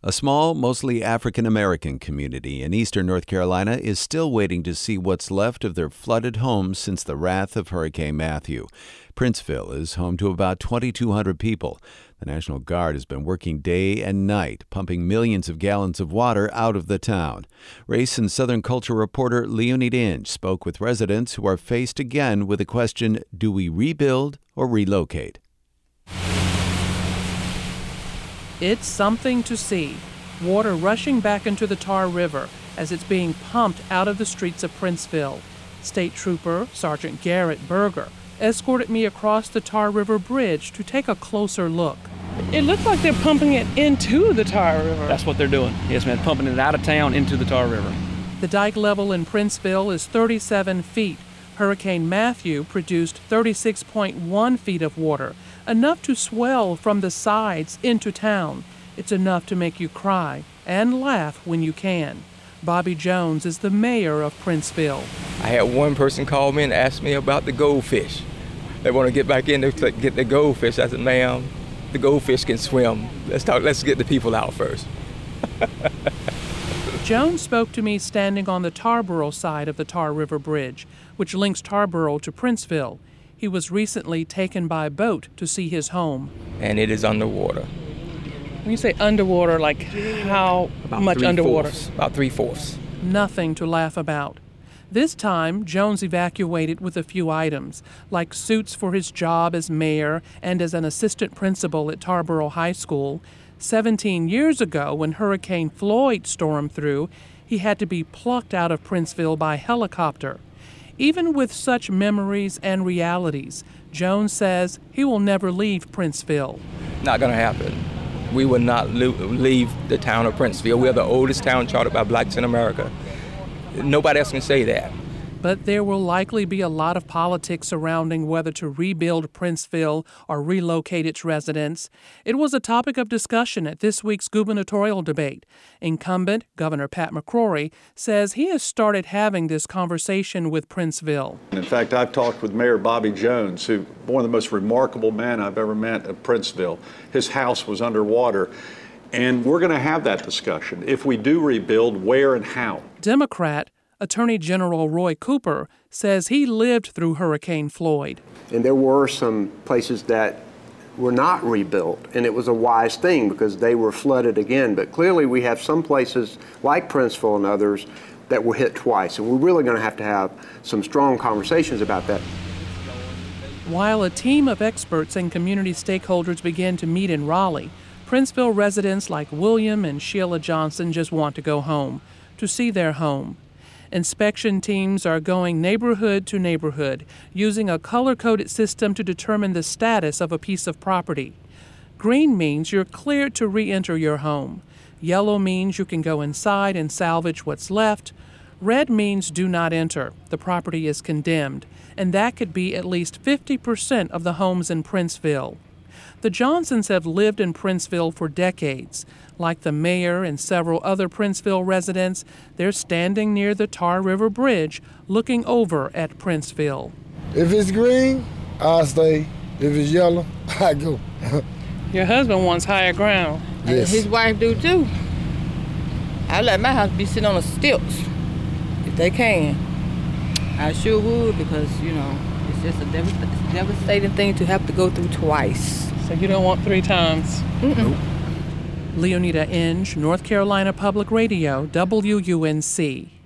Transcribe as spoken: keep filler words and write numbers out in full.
A small, mostly African-American community in eastern North Carolina is still waiting to see what's left of their flooded homes since the wrath of Hurricane Matthew. Princeville is home to about twenty-two hundred people. The National Guard has been working day and night, pumping millions of gallons of water out of the town. Race and Southern culture reporter Leonida Inge spoke with residents who are faced again with the question, do we rebuild or relocate? It's something to see. Water rushing back into the Tar River as it's being pumped out of the streets of Princeville. State Trooper Sergeant Garrett Berger escorted me across the Tar River Bridge to take a closer look. It looks like they're pumping it into the Tar River. That's what they're doing. Yes, man, pumping it out of town into the Tar River. The dike level in Princeville is thirty-seven feet. Hurricane Matthew produced thirty-six point one feet of water, enough to swell from the sides into town. It's enough to make you cry and laugh when you can. Bobby Jones is the mayor of Princeville. I had one person call me and ask me about the goldfish. They want to get back in to get the goldfish. I said, ma'am, the goldfish can swim. Let's talk. Let's get the people out first. Jones spoke to me standing on the Tarboro side of the Tar River Bridge, which links Tarboro to Princeville. He was recently taken by boat to see his home. And it is underwater. When you say underwater, like how about much underwater? Fourths, about three-fourths. Nothing to laugh about. This time, Jones evacuated with a few items, like suits for his job as mayor and as an assistant principal at Tarboro High School. Seventeen years ago, when Hurricane Floyd stormed through, he had to be plucked out of Princeville by helicopter. Even with such memories and realities, Jones says he will never leave Princeville. Not going to happen. We will not leave the town of Princeville. We are the oldest town chartered by blacks in America. Nobody else can say that. But there will likely be a lot of politics surrounding whether to rebuild Princeville or relocate its residents. It was a topic of discussion at this week's gubernatorial debate. Incumbent Governor Pat McCrory says he has started having this conversation with Princeville. In fact, I've talked with Mayor Bobby Jones, who one of the most remarkable men I've ever met at Princeville. His house was underwater. And we're going to have that discussion. If we do rebuild, where and how? Democrat Attorney General Roy Cooper says he lived through Hurricane Floyd. And there were some places that were not rebuilt, and it was a wise thing because they were flooded again. But clearly we have some places like Princeville and others that were hit twice, and we're really going to have to have some strong conversations about that. While a team of experts and community stakeholders began to meet in Raleigh, Princeville residents like William and Sheila Johnson just want to go home, to see their home. Inspection teams are going neighborhood to neighborhood, using a color-coded system to determine the status of a piece of property. Green means you're cleared to re-enter your home. Yellow means you can go inside and salvage what's left. Red means do not enter. The property is condemned, and that could be at least fifty percent of the homes in Princeville. The Johnsons have lived in Princeville for decades. Like the mayor and several other Princeville residents, they're standing near the Tar River Bridge looking over at Princeville. If it's green, I'll stay. If it's yellow, I go. Your husband wants higher ground. Yes. His wife do too. I let my house be sitting on the stilts if they can. I sure would because, you know, it's just a devast- devastating thing to have to go through twice. So you don't want three times? Mm-mm. Nope. Leonida Inge, North Carolina Public Radio, W U N C.